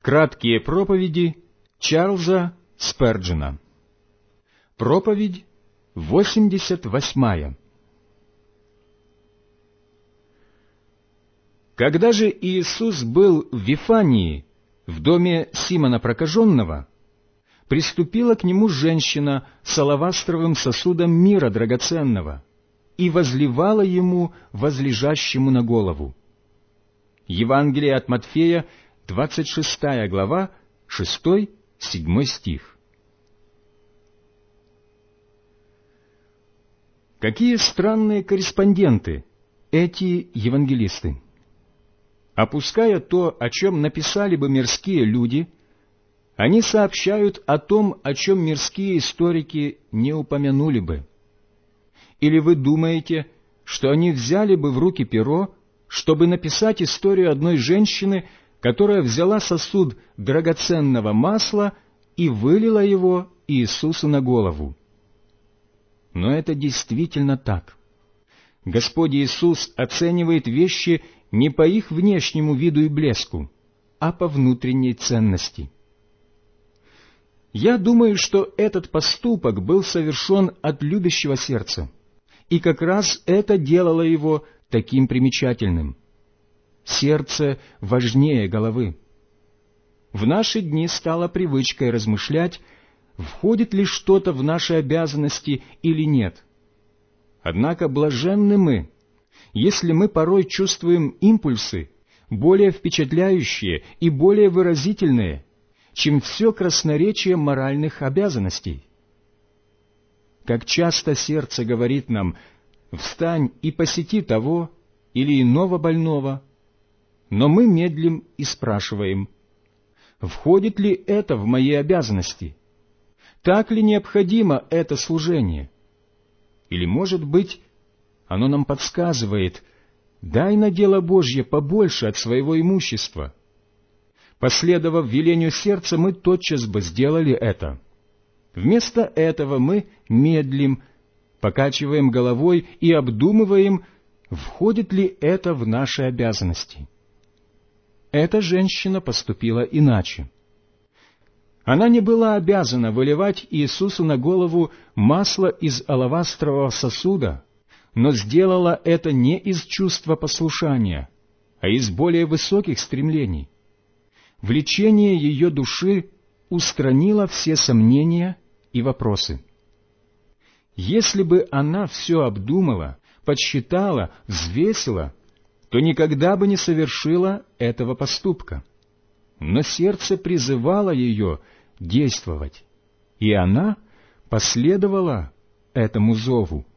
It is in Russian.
Краткие проповеди Чарльза Сперджена. Проповедь 88. Когда же Иисус был в Вифании, в доме Симона Прокаженного, приступила к нему женщина с алавастровым сосудом мира драгоценного и возливала ему, возлежащему на голову. Евангелие от Матфея, 26 глава, 6-7 стих. Какие странные корреспонденты эти евангелисты! Опуская то, о чем написали бы мирские люди, они сообщают о том, о чем мирские историки не упомянули бы. Или вы думаете, что они взяли бы в руки перо, чтобы написать историю одной женщины, которая взяла сосуд драгоценного масла и вылила его Иисусу на голову? Но это действительно так. Господь Иисус оценивает вещи не по их внешнему виду и блеску, а по внутренней ценности. Я думаю, что этот поступок был совершен от любящего сердца, и как раз это делало его таким примечательным. Сердце важнее головы. В наши дни стало привычкой размышлять, входит ли что-то в наши обязанности или нет. Однако блаженны мы, если мы порой чувствуем импульсы, более впечатляющие и более выразительные, чем все красноречие моральных обязанностей. Как часто сердце говорит нам: «Встань и посети того или иного больного», но мы медлим и спрашиваем: входит ли это в мои обязанности? Так ли необходимо это служение? Или, может быть, оно нам подсказывает: дай на дело Божье побольше от своего имущества. Последовав велению сердца, мы тотчас бы сделали это. Вместо этого мы медлим, покачиваем головой и обдумываем, входит ли это в наши обязанности. Эта женщина поступила иначе. Она не была обязана выливать Иисусу на голову масло из алавастрового сосуда, но сделала это не из чувства послушания, а из более высоких стремлений. Влечение ее души устранило все сомнения и вопросы. Если бы она все обдумала, подсчитала, взвесила, то никогда бы не совершила этого поступка. Но сердце призывало ее действовать, и она последовала этому зову.